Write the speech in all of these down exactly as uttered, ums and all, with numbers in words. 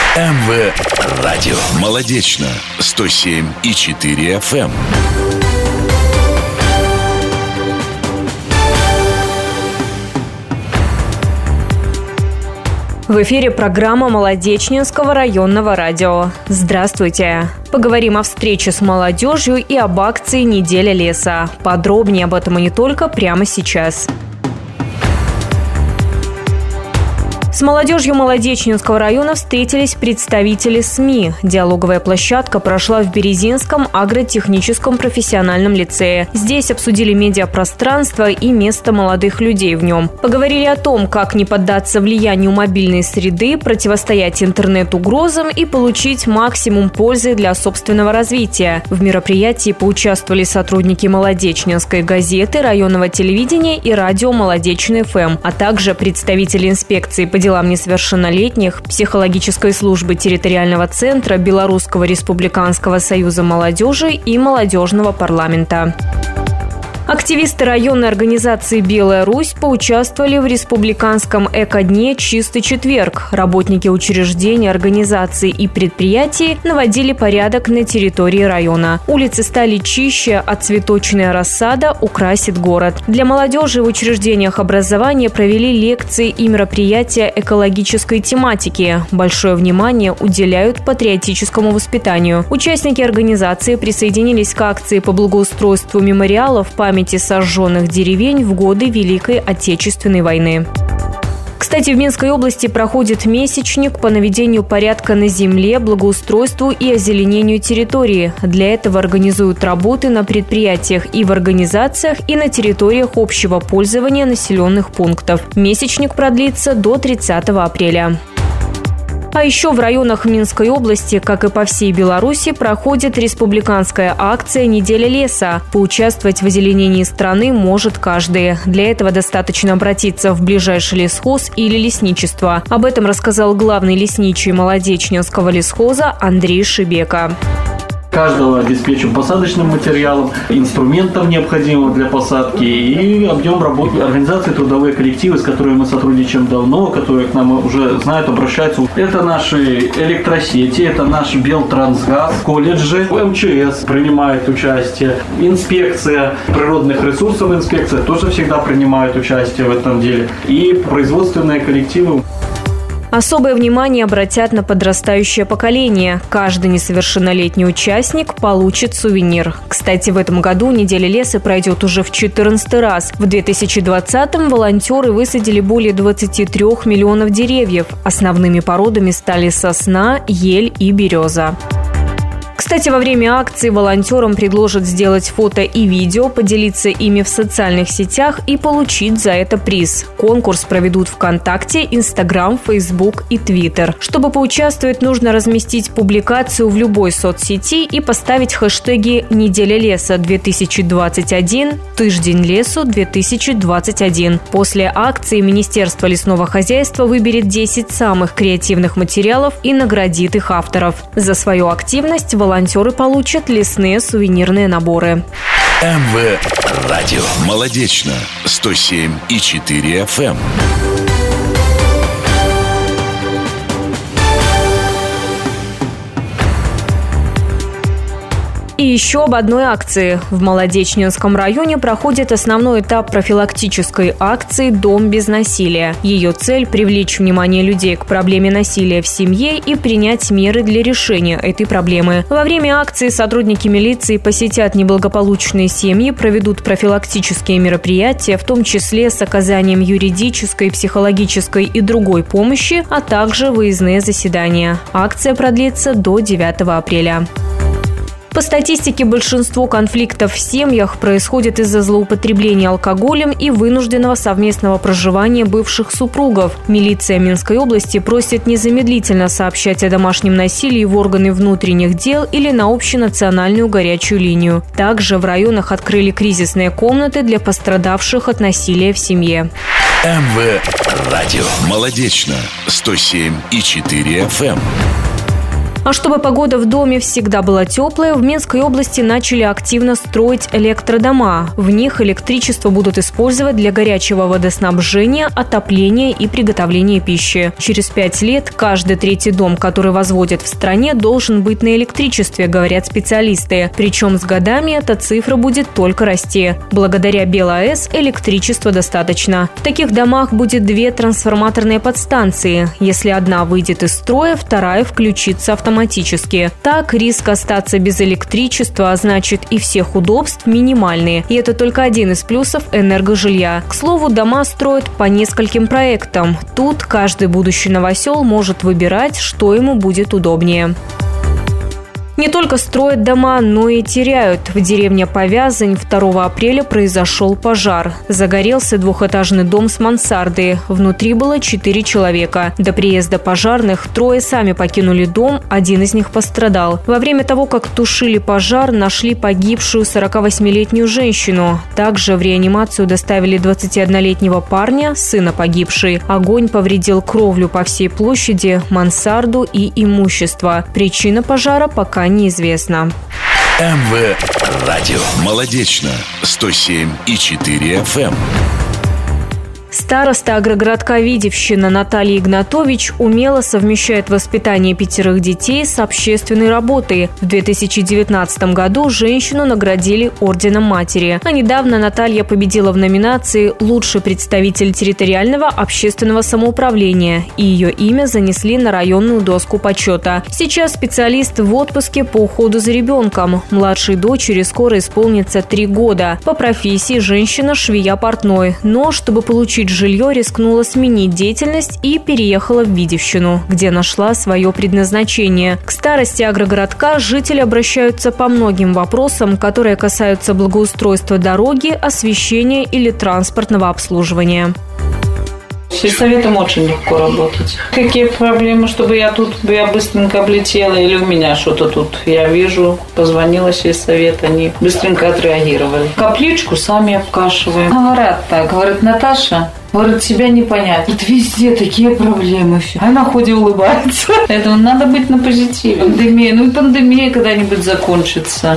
эм вэ радио. Молодечно. сто семь и четыре эф эм. В эфире программа Молодечнинского районного радио. Здравствуйте! Поговорим о встрече с молодежью и об акции «Неделя леса». Подробнее об этом и не только прямо сейчас. С молодежью Молодечнинского района встретились представители СМИ. Диалоговая площадка прошла в Березинском агротехническом профессиональном лицее. Здесь обсудили медиапространство и место молодых людей в нем. Поговорили о том, как не поддаться влиянию мобильной среды, противостоять интернет-угрозам и получить максимум пользы для собственного развития. В мероприятии поучаствовали сотрудники Молодечнинской газеты, районного телевидения и радио Молодечно эф эм, а также представители инспекции по делам несовершеннолетних, психологической службы территориального центра Белорусского республиканского союза молодежи и молодежного парламента. Активисты районной организации «Белая Русь» поучаствовали в республиканском эко-дне «Чистый четверг». Работники учреждений, организаций и предприятий наводили порядок на территории района. Улицы стали чище, а цветочная рассада украсит город. Для молодежи в учреждениях образования провели лекции и мероприятия экологической тематики. Большое внимание уделяют патриотическому воспитанию. Участники организации присоединились к акции по благоустройству мемориалов памяти сожженных деревень в годы Великой Отечественной войны. Кстати, в Минской области проходит месячник по наведению порядка на земле, благоустройству и озеленению территории. Для этого организуют работы на предприятиях и в организациях, и на территориях общего пользования населенных пунктов. Месячник продлится до тридцатого апреля. А еще в районах Минской области, как и по всей Беларуси, проходит республиканская акция «Неделя леса». Поучаствовать в озеленении страны может каждый. Для этого достаточно обратиться в ближайший лесхоз или лесничество. Об этом рассказал главный лесничий Молодечнинского лесхоза Андрей Шибека. Каждого обеспечим посадочным материалом, инструментом, необходимым для посадки, и объем работы организации, трудовые коллективы, с которыми мы сотрудничаем давно, которые к нам уже знают, обращаются. Это наши электросети, это наш Белтрансгаз, колледжи, эм че эс принимает участие, инспекция природных ресурсов, инспекция тоже всегда принимает участие в этом деле, и производственные коллективы. Особое внимание обратят на подрастающее поколение. Каждый несовершеннолетний участник получит сувенир. Кстати, в этом году «Неделя леса» пройдет уже в четырнадцатый раз. В две тысячи двадцатом волонтеры высадили более двадцати трёх миллионов деревьев. Основными породами стали сосна, ель и береза. Кстати, во время акции волонтерам предложат сделать фото и видео, поделиться ими в социальных сетях и получить за это приз. Конкурс проведут ВКонтакте, Инстаграм, Фейсбук и Твиттер. Чтобы поучаствовать, нужно разместить публикацию в любой соцсети и поставить хэштеги «Неделя леса-две тысячи двадцать один», «Тыждень лесу-две тысячи двадцать один». После акции Министерство лесного хозяйства выберет десять самых креативных материалов и наградит их авторов. За свою активность волонтеры Волонтеры получат лесные сувенирные наборы. эм вэ радио. Молодечно. сто семь и четыре эф эм. И еще об одной акции. В Молодечнинском районе проходит основной этап профилактической акции «Дом без насилия». Ее цель – привлечь внимание людей к проблеме насилия в семье и принять меры для решения этой проблемы. Во время акции сотрудники милиции посетят неблагополучные семьи, проведут профилактические мероприятия, в том числе с оказанием юридической, психологической и другой помощи, а также выездные заседания. Акция продлится до девятого апреля. По статистике, большинство конфликтов в семьях происходит из-за злоупотребления алкоголем и вынужденного совместного проживания бывших супругов. Милиция Минской области просит незамедлительно сообщать о домашнем насилии в органы внутренних дел или на общенациональную горячую линию. Также в районах открыли кризисные комнаты для пострадавших от насилия в семье. эм вэ радио. Молодечно. сто семь и четыре эф эм. А чтобы погода в доме всегда была теплая, в Минской области начали активно строить электродома. В них электричество будут использовать для горячего водоснабжения, отопления и приготовления пищи. Через пять лет каждый третий дом, который возводят в стране, должен быть на электричестве, говорят специалисты. Причем с годами эта цифра будет только расти. Благодаря БелАЭС электричества достаточно. В таких домах будет две трансформаторные подстанции. Если одна выйдет из строя, вторая включится автоматически. Так, риск остаться без электричества, а значит и всех удобств, минимальный. И это только один из плюсов энергожилья. К слову, дома строят по нескольким проектам. Тут каждый будущий новосел может выбирать, что ему будет удобнее. Не только строят дома, но и теряют. В деревне Повязань второго апреля произошел пожар. Загорелся двухэтажный дом с мансардой. Внутри было четыре человека. До приезда пожарных трое сами покинули дом, один из них пострадал. Во время того, как тушили пожар, нашли погибшую сорокавосьмилетнюю женщину. Также в реанимацию доставили двадцатиоднолетнего парня, сына погибшей. Огонь повредил кровлю по всей площади, мансарду и имущество. Причина пожара пока неизвестно. МВ Радио. Молодечно. сто семь и четыре эф эм. Староста агрогородка Видевщина Наталья Игнатович умело совмещает воспитание пятерых детей с общественной работой. В две тысячи девятнадцатом году женщину наградили Орденом Матери. А недавно Наталья победила в номинации «Лучший представитель территориального общественного самоуправления», и ее имя занесли на районную доску почета. Сейчас специалист в отпуске по уходу за ребенком. Младшей дочери скоро исполнится три года. По профессии женщина швея-портной. Но чтобы получить жилье, рискнула сменить деятельность и переехала в Видевщину, где нашла свое предназначение. К старости агрогородка жители обращаются по многим вопросам, которые касаются благоустройства дороги, освещения или транспортного обслуживания. С сельсоветом очень легко работать. Какие проблемы, чтобы я тут я быстренько облетела или у меня что-то тут я вижу, позвонила в сельсовет, они быстренько отреагировали. Капличку сами обкашиваем. Говорят так, говорит, Наташа, говорит, тебя не понять. Тут везде такие проблемы. Все. А на ходе улыбается. Поэтому надо быть на позитиве. Пандемия, ну и пандемия когда-нибудь закончится.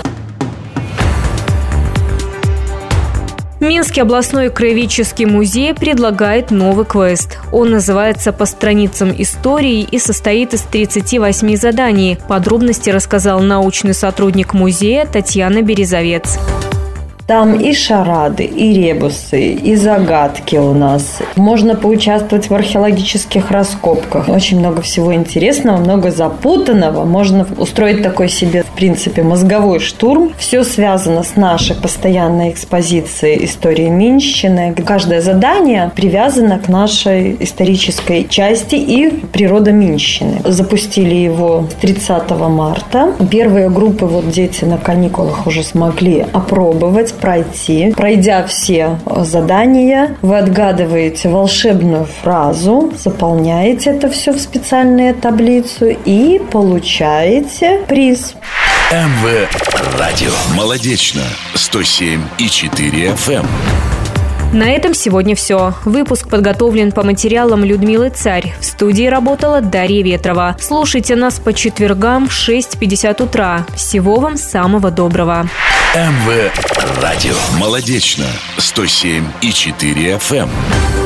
Минский областной краеведческий музей предлагает новый квест. Он называется «По страницам истории» и состоит из тридцати восьми заданий. Подробности рассказал научный сотрудник музея Татьяна Березовец. Там и шарады, и ребусы, и загадки у нас. Можно поучаствовать в археологических раскопках. Очень много всего интересного, много запутанного. Можно устроить такой себе, в принципе, мозговой штурм. Все связано с нашей постоянной экспозицией истории Минщины. Каждое задание привязано к нашей исторической части и природа Минщины. Запустили его тридцатого марта. Первые группы, вот дети на каникулах уже смогли опробовать, пройти. Пройдя все задания, вы отгадываете волшебную фразу, заполняете это все в специальную таблицу и получаете приз. МВ Радио. Молодечно. сто семь и четыре эф эм. На этом сегодня все. Выпуск подготовлен по материалам Людмилы Царь. В студии работала Дарья Ветрова. Слушайте нас по четвергам в шесть пятьдесят утра. Всего вам самого доброго. МВ Радио. Молодечно. сто семь и четыре эф эм.